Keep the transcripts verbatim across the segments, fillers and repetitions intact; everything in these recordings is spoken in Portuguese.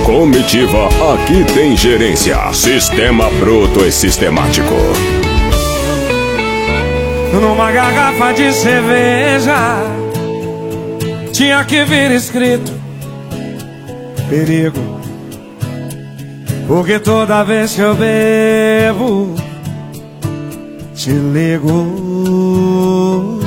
Comitiva, aqui tem gerência. Sistema bruto e sistemático. Numa garrafa de cerveja tinha que vir escrito perigo, porque toda vez que eu bebo te ligo.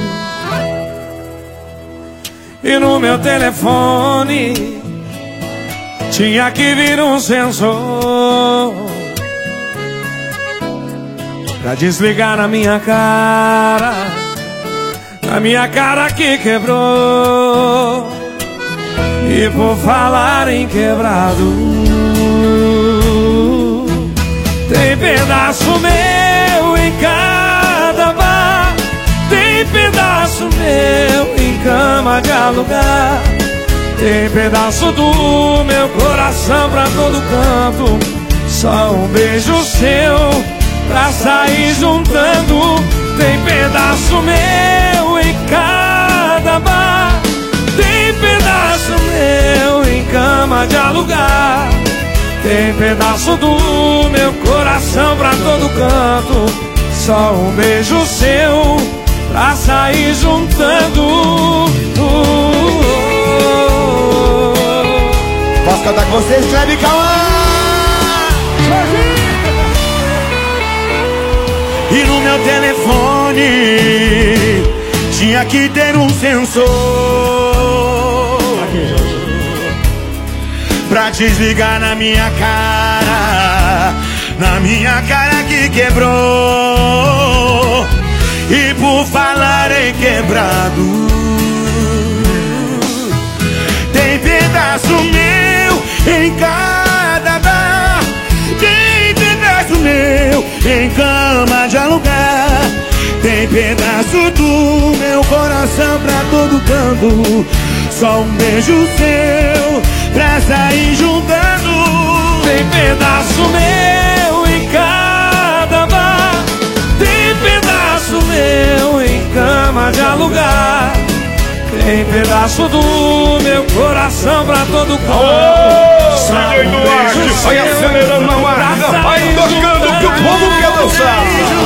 E no meu telefone tinha que vir um sensor pra desligar na minha cara, na minha cara que quebrou. E por falar em quebrado, tem pedaço meu em cada bar, tem pedaço meu em cama de alugar, tem pedaço do meu coração pra todo canto. Só um beijo seu pra sair juntando. Tem pedaço meu em cada bar, tem pedaço meu em cama de alugar, tem pedaço do meu coração pra todo canto. Só um beijo seu pra sair juntando. Posso cantar com vocês, Kleber Cauã? E no meu telefone tinha que ter um sensor pra desligar na minha cara, na minha cara que quebrou. E por falar em quebrado, tem pedaço meu em cada bar, tem pedaço meu em cama de alugar, tem pedaço do meu coração pra todo canto. Só um beijo seu pra sair juntando. Tem pedaço meu em cada bar, tem pedaço meu em cama de alugar, tem pedaço do meu coração pra todo canto. Só um beijo seu vai acelerando na marca, vai tocando que o povo quer dançar.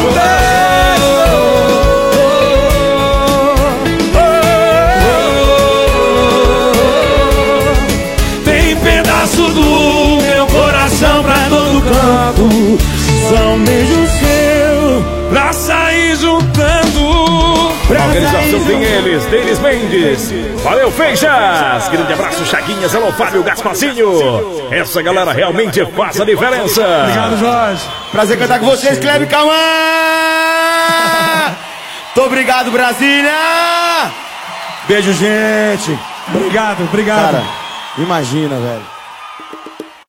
Do meu coração pra todo canto. Só um beijo seu pra sair juntando. A organização tem eles, Denis Mendes. Valeu, Feixas. Grande abraço, Chaguinhas, alô, Fábio Gaspacinho. Essa galera realmente faz a diferença. Obrigado, Jorge. Prazer cantar com vocês, Kleber Cauã. Muito obrigado, Brasília. Beijo, gente. Obrigado, obrigado. Cara, imagina, velho.